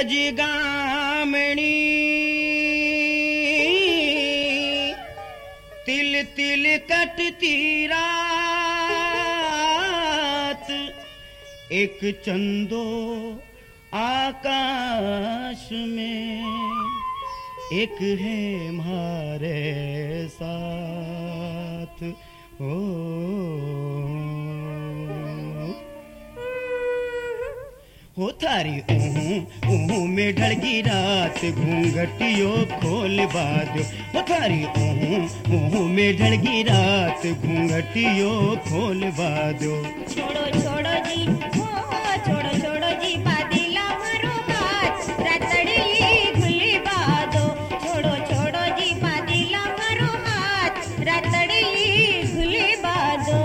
गामणी तिल तिल कटती रात, एक चंदो आकाश में, एक है हमारे साथ। हो थारी ऊँ में ढलगी रात, घूंघटियों खोल बादो। हो थारी ऊँ में ढलगी रात, घूंघटियों खोल बादो। छोड़ो छोड़ो जी, हो छोड़ो छोड़ो जी, बादिला मारो हाथ, रातड़ी खुली बादो। छोड़ो छोड़ो जी, बादिला मारो हाथ, रातड़ी खुली बादो।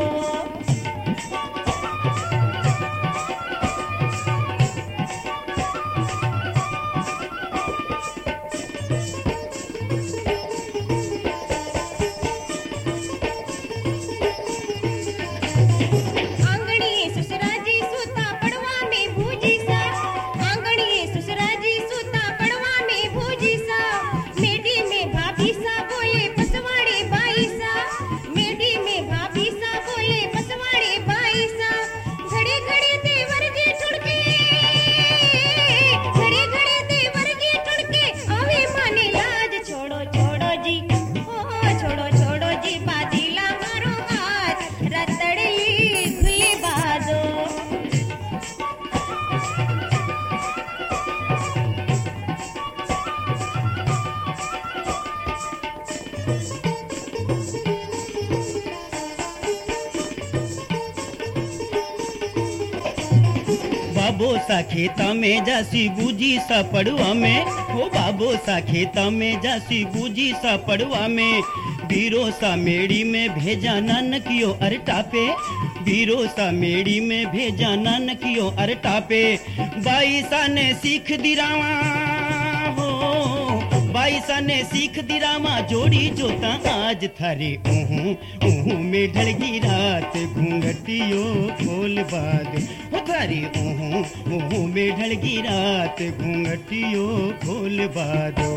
बाबो सा खेता में जासी बूजी सा पड़ुआ में, हो बाबो सा खेता में जासी बूजी सा पड़ुआ में, बीरो सा मेड़ी में भेजा नानकियो अरटा पे, बीरो सा मेड़ी में भेजा नानकियो अरटा पे। बाई सा ने सीख दिरावा, हो बाई सा ने सीख दिरावा, जोड़ी जोता आज थारे ऊँ में ढलगी रात, घूंघटियों खोल बादो। हो थारी ऊँ में ढलगी रात, घूंघटियों खोल बादो।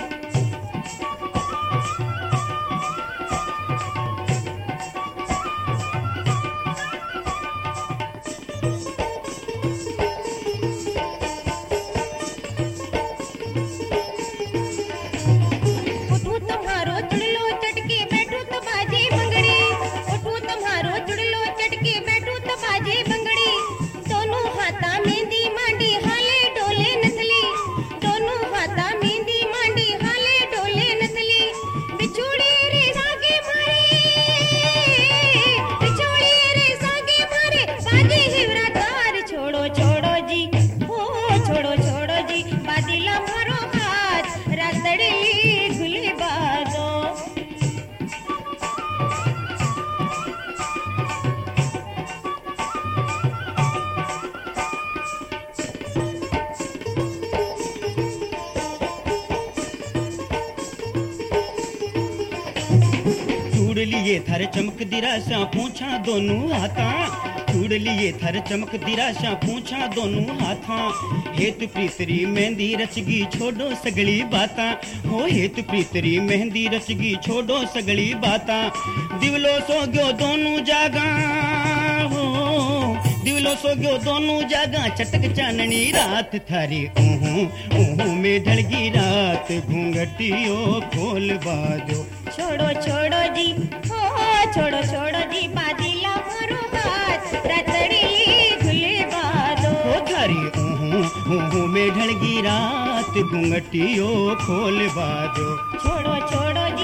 लिए थर चमक दिराशा पूछा दोनों हाथा, छूड़ लिए थर चमक दिराशा पूछा दोनों हाथा। हेतु प्रीतरी मेहंदी रचगी छोड़ो सगली बाता, हो हेतु प्रीतरी मेहंदी रचगी छोड़ो सगली बाता। दिवलो सो गयो दोनों जागा, हो दिवलो सो गयो दोनों जागा, चटक चाननी रात थारी ऊँ में ढलगी रात, घूंघटियों खोल बादो। छोड़ो छोड़ो जी, हो छोड़ो छोड़ो जी, बादिला मारो हाथ, रातड़ी खुली बादो। हो थारी ऊँ में ढलगी रात, घूंघटियों खोल बादो। छोड़ो छोड़ो